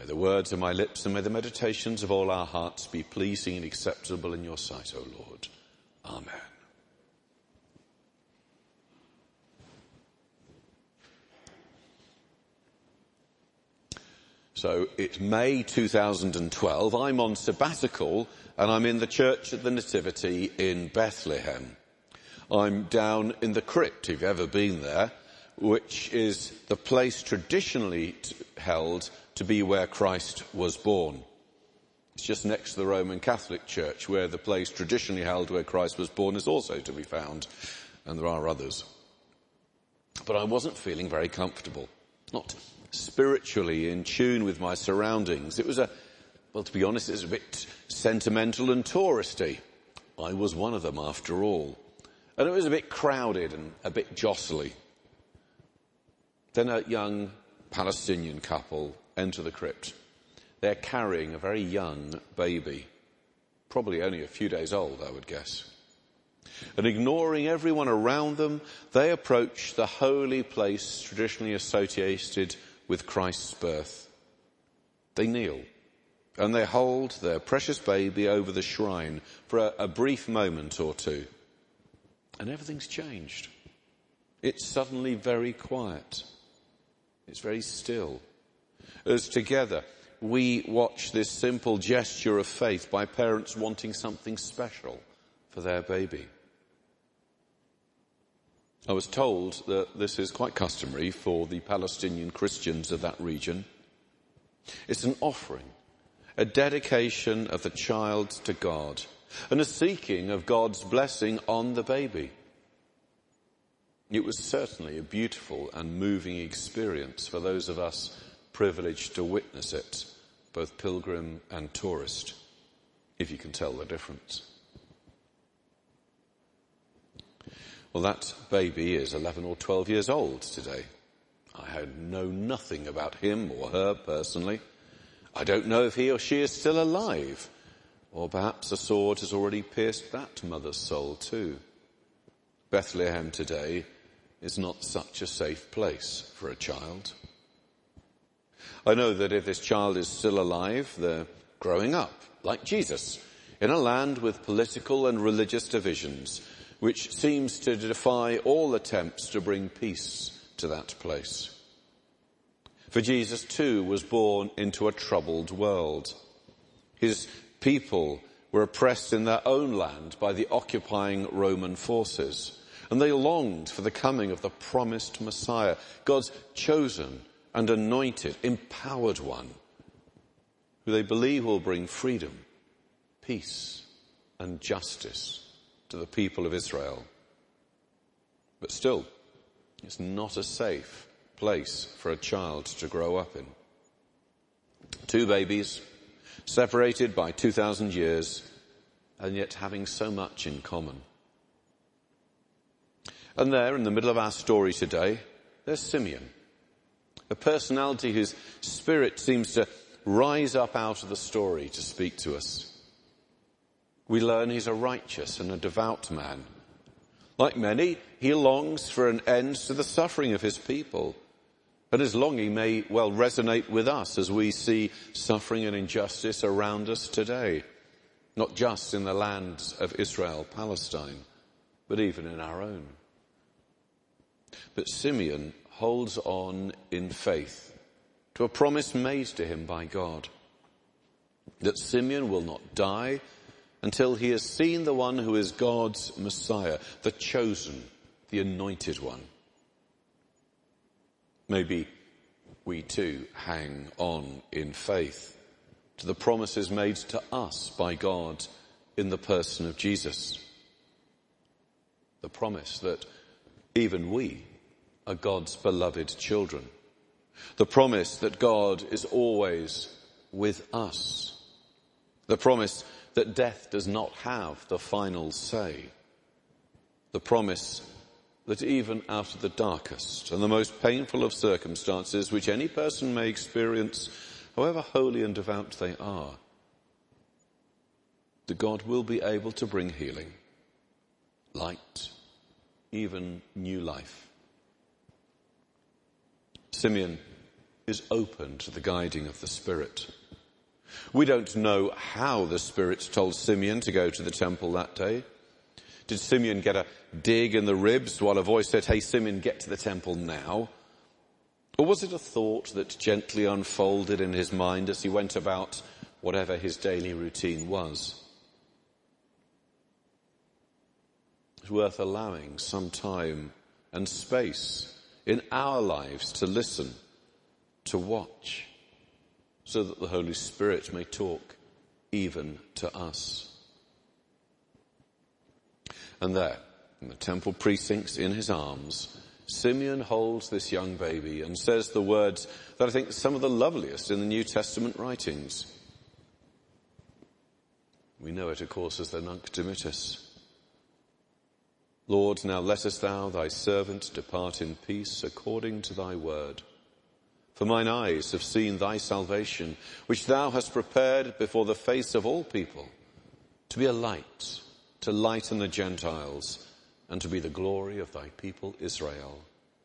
May the words of my lips and may the meditations of all our hearts be pleasing and acceptable in your sight, O Lord. Amen. So it's May 2012. I'm on sabbatical and I'm in the Church of the Nativity in Bethlehem. I'm down in the crypt, if you've ever been there, which is the place traditionally held to be where Christ was born. It's just next to the Roman Catholic Church, where the place traditionally held where Christ was born is also to be found, and there are others. But I wasn't feeling very comfortable, not spiritually in tune with my surroundings. It was to be honest, it was a bit sentimental and touristy. I was one of them after all. And it was a bit crowded and a bit jostly. Then a young Palestinian couple enter the crypt. They're carrying a very young baby, probably only a few days old, I would guess. And ignoring everyone around them, they approach the holy place traditionally associated with Christ's birth. They kneel and they hold their precious baby over the shrine for a brief moment or two. And everything's changed. It's suddenly very quiet. It's very still. As together we watch this simple gesture of faith by parents wanting something special for their baby. I was told that this is quite customary for the Palestinian Christians of that region. It's an offering, a dedication of the child to God, and a seeking of God's blessing on the baby. It was certainly a beautiful and moving experience for those of us privileged to witness it, both pilgrim and tourist, if you can tell the difference. Well, that baby is 11 or 12 years old today. I know nothing about him or her personally. I don't know if he or she is still alive, or perhaps a sword has already pierced that mother's soul too. Bethlehem today is not such a safe place for a child. I know that if this child is still alive, they're growing up, like Jesus, in a land with political and religious divisions, which seems to defy all attempts to bring peace to that place. For Jesus too was born into a troubled world. His people were oppressed in their own land by the occupying Roman forces, and they longed for the coming of the promised Messiah, God's chosen and anointed, empowered one, who they believe will bring freedom, peace and justice to the people of Israel. But still, it's not a safe place for a child to grow up in. Two babies, separated by 2,000 years, and yet having so much in common. And there, in the middle of our story today, there's Simeon, a personality whose spirit seems to rise up out of the story to speak to us. We learn he's a righteous and a devout man. Like many, he longs for an end to the suffering of his people. And his longing may well resonate with us as we see suffering and injustice around us today, not just in the lands of Israel, Palestine, but even in our own. But Simeon holds on in faith to a promise made to him by God, that Simeon will not die until he has seen the one who is God's Messiah, the chosen, the anointed one. Maybe we too hang on in faith to the promises made to us by God in the person of Jesus. The promise that even we are God's beloved children. The promise that God is always with us. The promise that death does not have the final say. The promise that even out of the darkest and the most painful of circumstances which any person may experience, however holy and devout they are, that God will be able to bring healing, light, even new life. Simeon is open to the guiding of the Spirit. We don't know how the Spirit told Simeon to go to the temple that day. Did Simeon get a dig in the ribs while a voice said, "Hey, Simeon, get to the temple now"? Or was it a thought that gently unfolded in his mind as he went about whatever his daily routine was? It's worth allowing some time and space in our lives to listen, to watch, so that the Holy Spirit may talk even to us. And there, in the temple precincts, in his arms, Simeon holds this young baby and says the words that I think are some of the loveliest in the New Testament writings. We know it, of course, as the Nunc Dimittis. Lord, now lettest thou thy servant depart in peace according to thy word. For mine eyes have seen thy salvation, which thou hast prepared before the face of all people, to be a light, to lighten the Gentiles, and to be the glory of thy people Israel.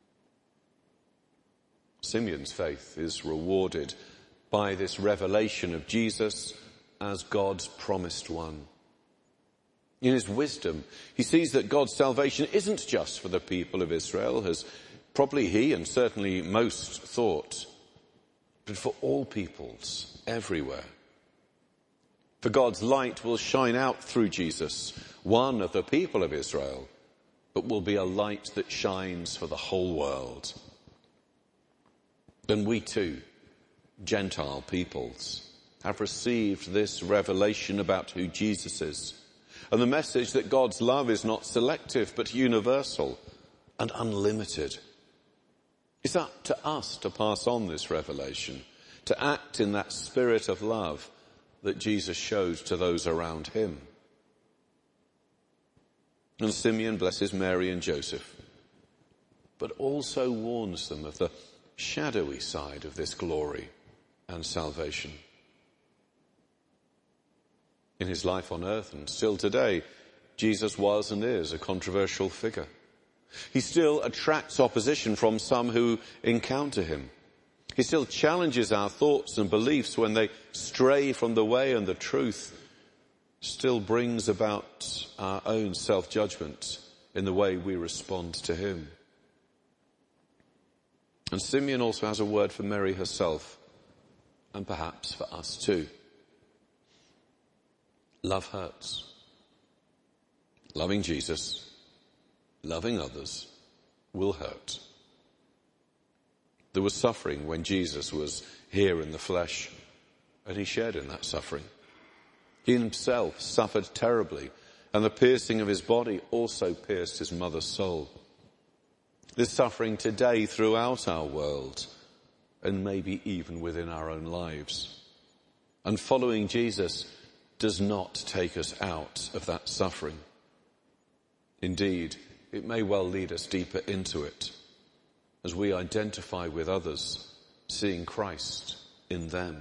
Simeon's faith is rewarded by this revelation of Jesus as God's promised one. In his wisdom, he sees that God's salvation isn't just for the people of Israel, as probably he and certainly most thought, but for all peoples everywhere. For God's light will shine out through Jesus, one of the people of Israel, but will be a light that shines for the whole world. Then we too, Gentile peoples, have received this revelation about who Jesus is, and the message that God's love is not selective but universal and unlimited. It's up to us to pass on this revelation, to act in that spirit of love that Jesus showed to those around him. And Simeon blesses Mary and Joseph, but also warns them of the shadowy side of this glory and salvation. In his life on earth and still today, Jesus was and is a controversial figure. He still attracts opposition from some who encounter him. He still challenges our thoughts and beliefs when they stray from the way, and the truth still brings about our own self-judgment in the way we respond to him. And Simeon also has a word for Mary herself, and perhaps for us too. Love hurts. Loving Jesus, loving others, will hurt. There was suffering when Jesus was here in the flesh, and he shared in that suffering. He himself suffered terribly, and the piercing of his body also pierced his mother's soul. There's suffering today throughout our world, and maybe even within our own lives. And following Jesus does not take us out of that suffering. Indeed, it may well lead us deeper into it as we identify with others, seeing Christ in them.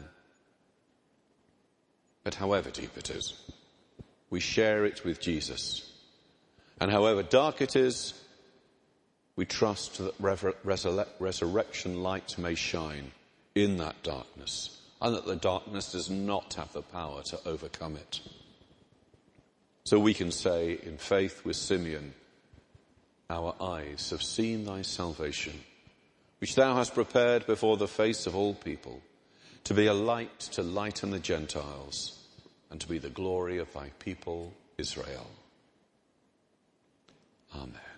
But however deep it is, we share it with Jesus. And however dark it is, we trust that resurrection light may shine in that darkness, and that the darkness does not have the power to overcome it. So we can say in faith with Simeon, our eyes have seen thy salvation, which thou hast prepared before the face of all people, to be a light to lighten the Gentiles, and to be the glory of thy people Israel. Amen.